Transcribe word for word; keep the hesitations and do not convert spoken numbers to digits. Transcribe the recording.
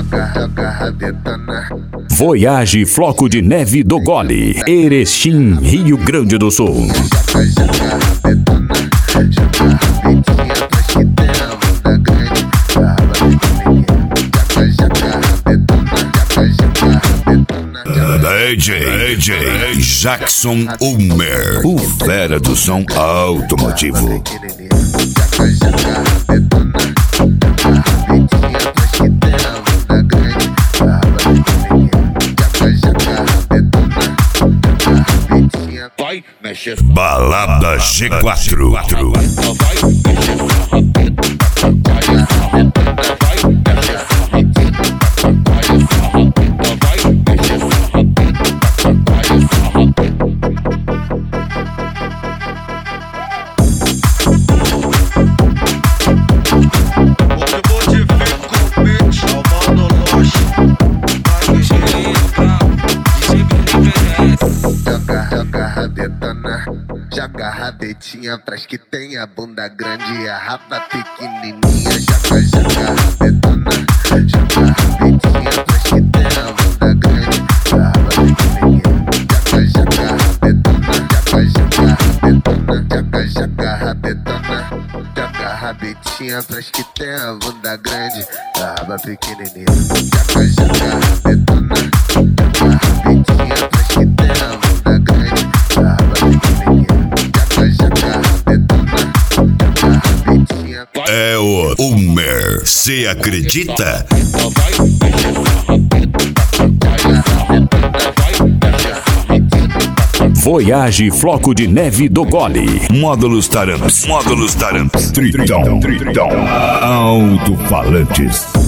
joga, joga rabetona. Voyage Floco de Neve do Gole, Erechim, Rio Grande do Sul. Joga, joga rabetona. Joga rabetinha, traz que tem a bunda grande. Raba pequenininha. Joga, joga rabetona. Joga, joga rabetona. D J, D J Jackson Ulmer, o fera do som automotivo. Joga, joga rabetona. Joga rabetinha, traz que tem a bunda grande. Raba pequenininha. Joga, joga rabetona. Joga rabetinha. Vai, mexe. Balada G quatro. Vai, mexe essa rabeta. Vai, essa rabeta. Vai, mexe essa rabeta. Vai, essa rabeta. Vai, mexe essa rabeta. Vai, essa rabeta. Joga, joga rabetona, joga rabetinha, traz que tem a bunda grande e a raba pequenininha. Joga, joga rabetona, joga rabetinha, traz que tem a bunda grande e a raba pequenininha. Joga, joga rabetona, joga, joga rabetona, joga, joga rabetona, joga rabetinha, traz que tem a bunda grande e a raba pequenininha. Joga, joga rabetona, joga rabetinha, traz que tem a bunda grande e a raba pequenininha. Joga, joga rabetona, joga rabetinha. É o Ulmer, cê acredita? Vai, mexe essa rabeta. Vai, essa rabeta. Vai, mexe essa rabeta. Voyage Floco de Neve do Gole. Módulos Taramps, módulos Taramps, Tritão, Tritão, alto-falantes.